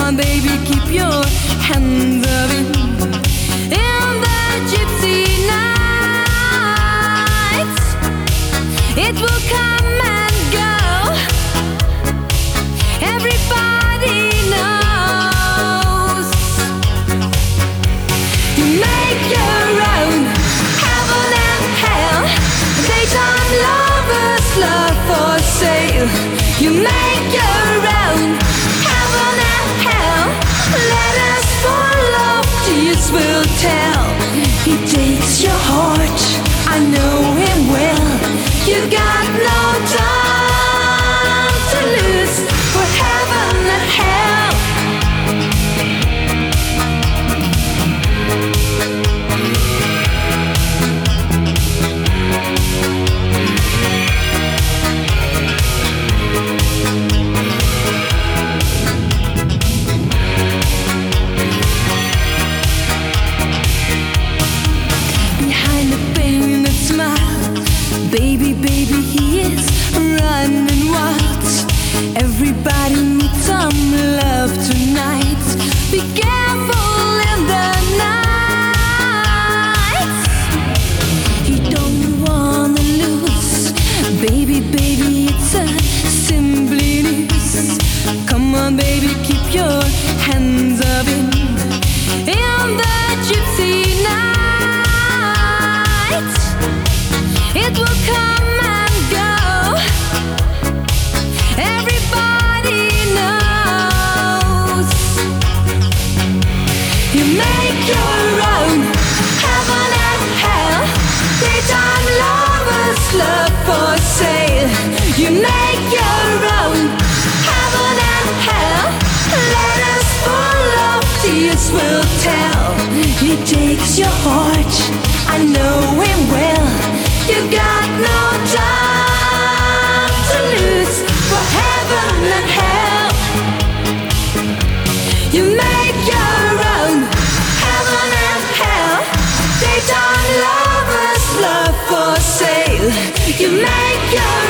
on, baby, keep your hands up in the gypsy night. It will come and go. Everybody knows. You make your own heaven and hell. Daytime lovers, love for sale. You make your own heaven and hell. Let us follow, tears will tell. He takes your heart, I know him well. You got no time to lose for heaven and hell. Behind the painted smile, baby, baby, he is running wild. Everybody needs some love tonight. Be careful in the night. He don't wanna lose. Baby, baby, it's a simply news. Come on, baby, keep your hands up in the gypsy night. It will come and go. Everybody knows. You make your own heaven and hell. Daytime lovers, love for sale. You make your own heaven and hell. Let us follow, tears will tell. He takes your heart, I know him well. You got no time to lose for heaven and hell. You make your own heaven and hell. Daytime lovers, love for sale. You make your